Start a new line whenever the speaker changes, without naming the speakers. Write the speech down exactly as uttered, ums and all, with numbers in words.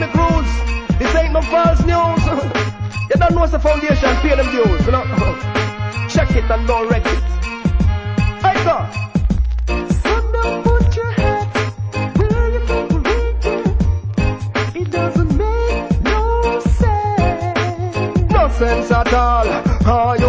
the crews. This ain't no false news. You don't know what's the foundation, pay them dues, you know. Check it and don't wreck it. I go.
So now put your head where you can reach it. It doesn't make no sense.
No sense at all. Oh, you